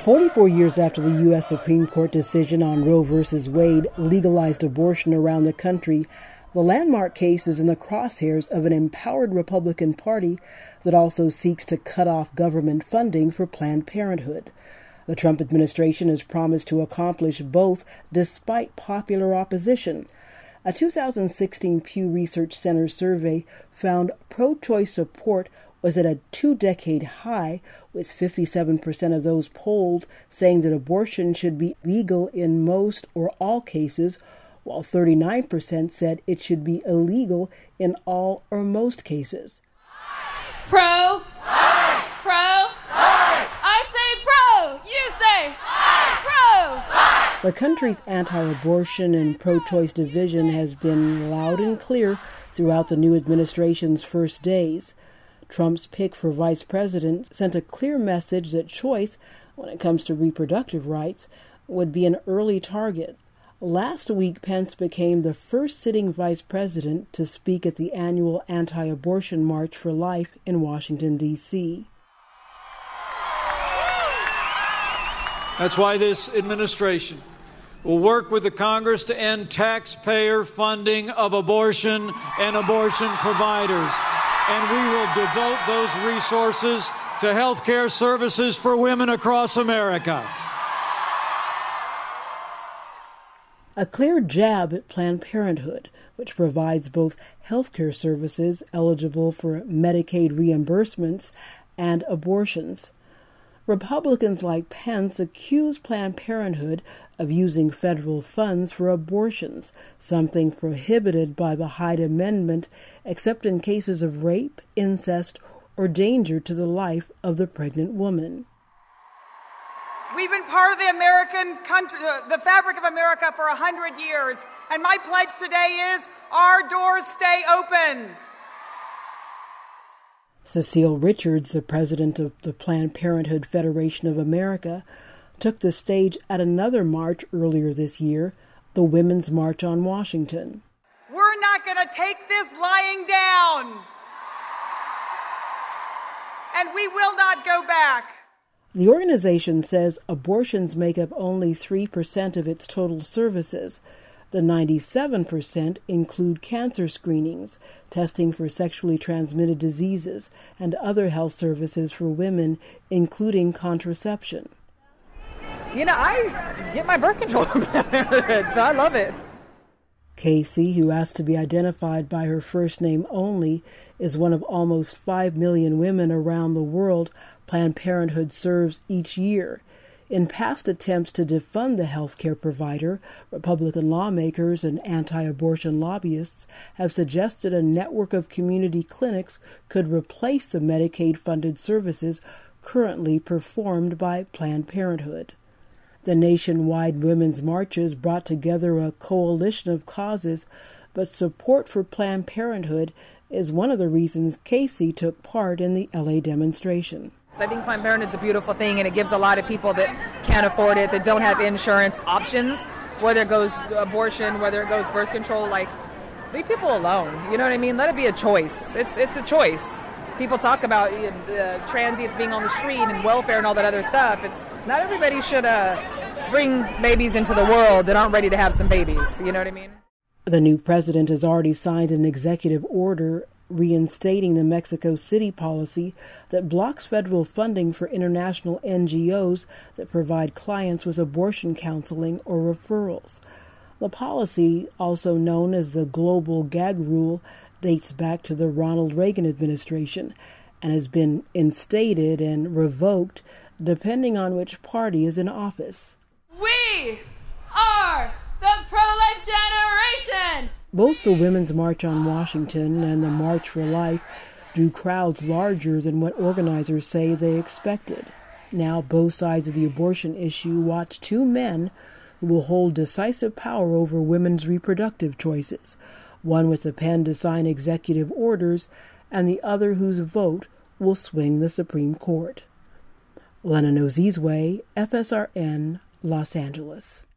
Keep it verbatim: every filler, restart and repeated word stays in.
forty-four years after the U S Supreme Court decision on Roe v. Wade legalized abortion around the country, the landmark case is in the crosshairs of an empowered Republican Party that also seeks to cut off government funding for Planned Parenthood. The Trump administration has promised to accomplish both despite popular opposition. A two thousand sixteen Pew Research Center survey found pro-choice support was at a two-decade high, with fifty-seven percent of those polled saying that abortion should be legal in most or all cases, while thirty-nine percent said it should be illegal in all or most cases. Pro. Aye. Pro. Aye. I say pro. You say aye. Pro. Aye. The country's anti-abortion and pro-choice division has been loud and clear throughout the new administration's first days. Trump's pick for vice president sent a clear message that choice, when it comes to reproductive rights, would be an early target. Last week, Pence became the first sitting vice president to speak at the annual anti-abortion March for Life in Washington, D C That's why this administration will work with the Congress to end taxpayer funding of abortion and abortion providers. And we will devote those resources to health care services for women across America. A clear jab at Planned Parenthood, which provides both health care services eligible for Medicaid reimbursements and abortions. Republicans like Pence accuse Planned Parenthood of using federal funds for abortions, something prohibited by the Hyde Amendment except in cases of rape, incest, or danger to the life of the pregnant woman. We've been part of the American country, the fabric of America for a hundred years, and my pledge today is our doors stay open. Cecile Richards, the president of the Planned Parenthood Federation of America, took the stage at another march earlier this year, the Women's March on Washington. We're not going to take this lying down, and we will not go back. The organization says abortions make up only three percent of its total services. The ninety-seven percent include cancer screenings, testing for sexually transmitted diseases, and other health services for women, including contraception. You know, I get my birth control from Planned, so I love it. Casey, who asked to be identified by her first name only, is one of almost five million women around the world Planned Parenthood serves each year. In past attempts to defund the health care provider, Republican lawmakers and anti-abortion lobbyists have suggested a network of community clinics could replace the Medicaid-funded services currently performed by Planned Parenthood. The nationwide women's marches brought together a coalition of causes, but support for Planned Parenthood is one of the reasons Casey took part in the L A demonstration. I think Planned Parenthood is a beautiful thing, and it gives a lot of people that can't afford it, that don't have insurance options, whether it goes abortion, whether it goes birth control. Like, leave people alone. You know what I mean? Let it be a choice. It's it's a choice. People talk about uh, transients being on the street and welfare and all that other stuff. It's not everybody should uh, bring babies into the world that aren't ready to have some babies. You know what I mean? The new president has already signed an executive order reinstating the Mexico City policy that blocks federal funding for international N G Os that provide clients with abortion counseling or referrals. The policy, also known as the Global Gag Rule, dates back to the Ronald Reagan administration and has been instated and revoked depending on which party is in office. We are the pro-life generation! Both the Women's March on Washington and the March for Life drew crowds larger than what organizers say they expected. Now both sides of the abortion issue watch two men who will hold decisive power over women's reproductive choices, one with a pen to sign executive orders, and the other whose vote will swing the Supreme Court. Lena Nozizwe, F S R N, Los Angeles.